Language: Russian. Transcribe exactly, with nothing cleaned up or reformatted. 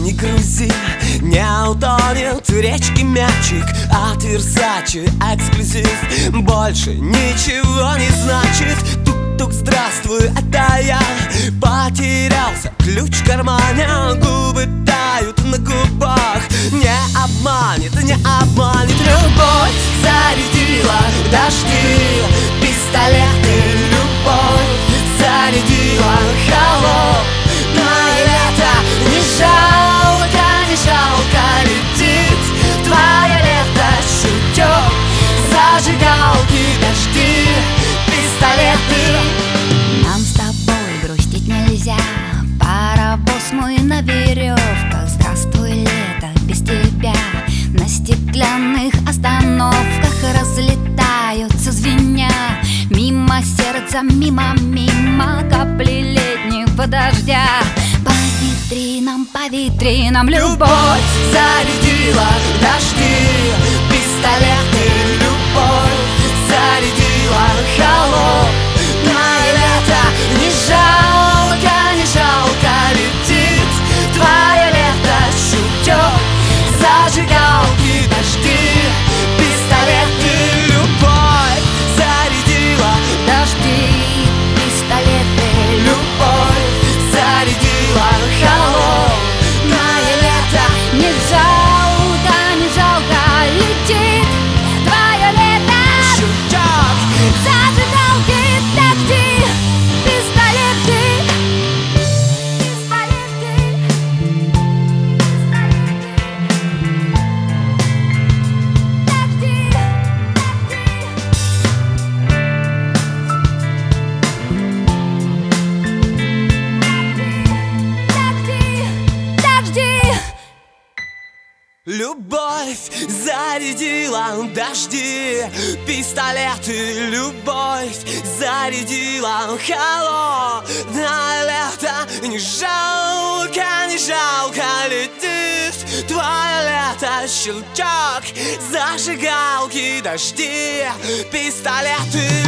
не грузи, не утонет в речке мячик от Версачи эксклюзив. Больше ничего не значит. Тук-тук, здравствуй, это я. Потерялся ключ в кармане, губы тают на губах. Не обманет, не обманет любовь. Зарядила дожди, пистолеты, любовь. Зарядила холодное лето. Не жалко, не жалко летит твое лето. Шутёк, зажигалки, дожди, пистолеты. Нам с тобой грустить нельзя, паровоз мой на веревках. Здравствуй, лето, без тебя. На стеклянных остановках разлетаются звеня. Мимо сердца, мимо, мимо капли летнего дождя. По витринам, по витринам любовь зарядила дожди, пистолеты, любовь. Зарядила холодное лето. Не жалко, не жалко летит твое лето. Шутёк, зажигалки, дожди, пистолеты, любовь. Зарядила дожди, пистолеты, любовь. Зарядила холодное лето. не жалко, не жалко летит твое лето. Шутёк, Зажигалки, дожди, пистолеты, пистолеты, дожди, дожди, дожди. любовь зарядила дожди, пистолеты, любовь. Зарядила холодное лето. Не жалко, не жалко летит твое лето. Щелчок, зажигалки, дожди, пистолеты.